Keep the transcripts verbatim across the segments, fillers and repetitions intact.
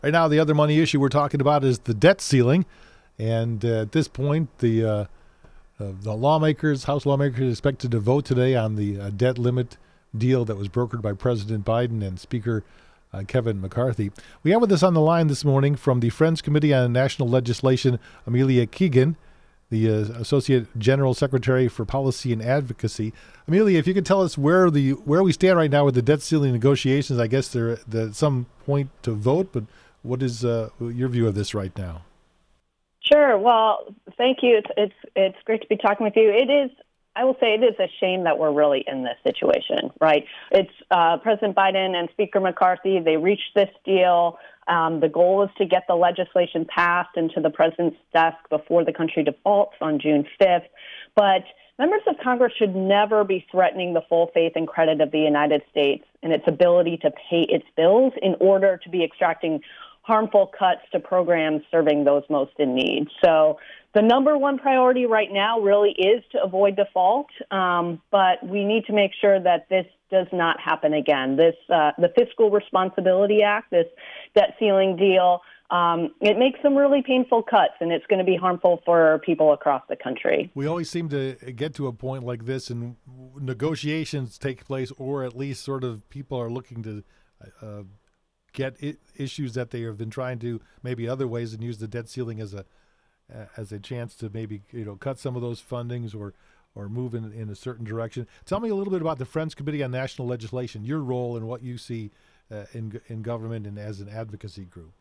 Right now, the other money issue we're talking about is the debt ceiling. And uh, at this point, the uh, uh, the lawmakers, House lawmakers, are expected to vote today on the uh, debt limit deal that was brokered by President Biden and Speaker uh, Kevin McCarthy. We have with us on the line this morning from the Friends Committee on National Legislation, Amelia Keegan, the uh, Associate General Secretary for Policy and Advocacy. Amelia, if you could tell us where the where we stand right now with the debt ceiling negotiations. I guess there at some point to vote, but what is uh, your view of this right now? Sure. Well, thank you. It's, it's it's great to be talking with you. It is, I will say, it is a shame that we're really in this situation, right? It's uh, President Biden and Speaker McCarthy. They reached this deal. Um, the goal is to get the legislation passed into the president's desk before the country defaults on June fifth. But members of Congress should never be threatening the full faith and credit of the United States and its ability to pay its bills in order to be extracting harmful cuts to programs serving those most in need. So the number one priority right now really is to avoid default, um, but we need to make sure that this does not happen again. This, uh, the Fiscal Responsibility Act, this debt ceiling deal, um, it makes some really painful cuts, and it's going to be harmful for people across the country. We always seem to get to a point like this, and negotiations take place, or at least sort of people are looking to uh, get it, issues that they have been trying to maybe other ways and use the debt ceiling as a uh, as a chance to maybe you know cut some of those fundings or or move in, in a certain direction. Tell me a little bit about the Friends Committee on National Legislation, your role and what you see uh, in in government and as an advocacy group.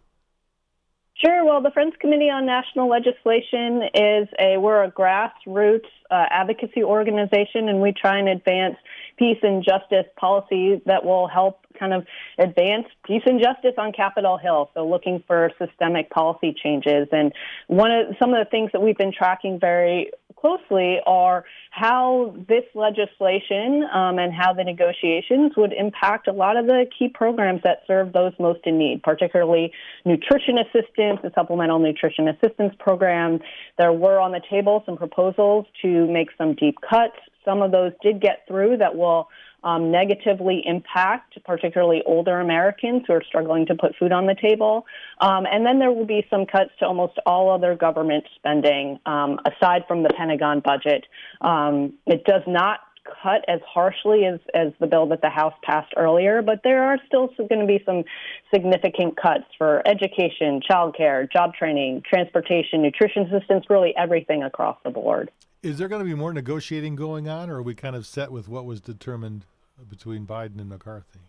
Sure. Well, the Friends Committee on National Legislation is a, we're a grassroots uh, advocacy organization, and we try and advance peace and justice policy that will help kind of advance peace and justice on Capitol Hill. So looking for systemic policy changes. And one of some of the things that we've been tracking very closely are how this legislation um, and how the negotiations would impact a lot of the key programs that serve those most in need, particularly nutrition assistance, the Supplemental Nutrition Assistance Program. There were on the table some proposals to make some deep cuts. Some of those did get through that will Um, negatively impact particularly older Americans who are struggling to put food on the table. Um, and then there will be some cuts to almost all other government spending, um, aside from the Pentagon budget. Um, it does not cut as harshly as, as the bill that the House passed earlier, but there are still going to be some significant cuts for education, childcare, job training, transportation, nutrition assistance, really everything across the board. Is there going to be more negotiating going on, or are we kind of set with what was determined between Biden and McCarthy?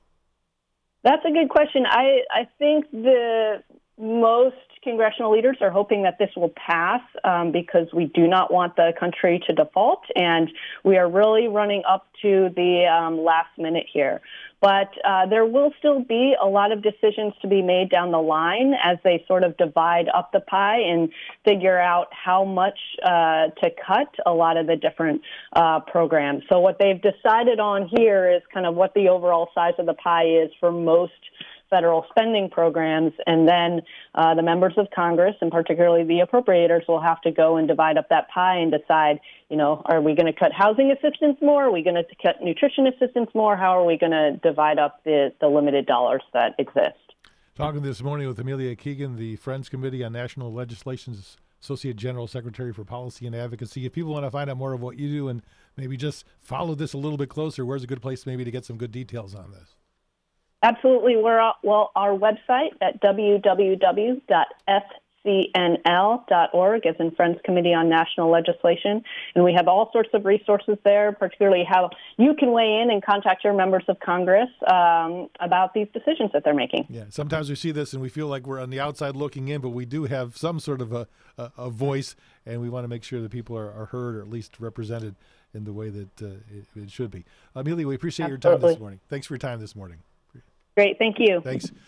That's a good question. I, I think the most congressional leaders are hoping that this will pass um, because we do not want the country to default, and we are really running up to the um, last minute here. But uh, there will still be a lot of decisions to be made down the line as they sort of divide up the pie and figure out how much uh, to cut a lot of the different uh, programs. So what they've decided on here is kind of what the overall size of the pie is for most federal spending programs, and then uh, the members of Congress, and particularly the appropriators, will have to go and divide up that pie and decide, you know, are we going to cut housing assistance more? Are we going to cut nutrition assistance more? How are we going to divide up the, the limited dollars that exist? Talking this morning with Amelia Keegan, the Friends Committee on National Legislation's Associate General Secretary for Policy and Advocacy. If people want to find out more of what you do and maybe just follow this a little bit closer, where's a good place maybe to get some good details on this? Absolutely. We're uh, well, our website at w w w dot f c n l dot org is in Friends Committee on National Legislation, and we have all sorts of resources there, particularly how you can weigh in and contact your members of Congress um, about these decisions that they're making. Yeah, sometimes we see this and we feel like we're on the outside looking in, but we do have some sort of a, a, a voice, and we want to make sure that people are, are heard or at least represented in the way that uh, it, it should be. Amelia, we appreciate Absolutely. your time this morning. Thanks for your time this morning. Great. Thank you. Thanks.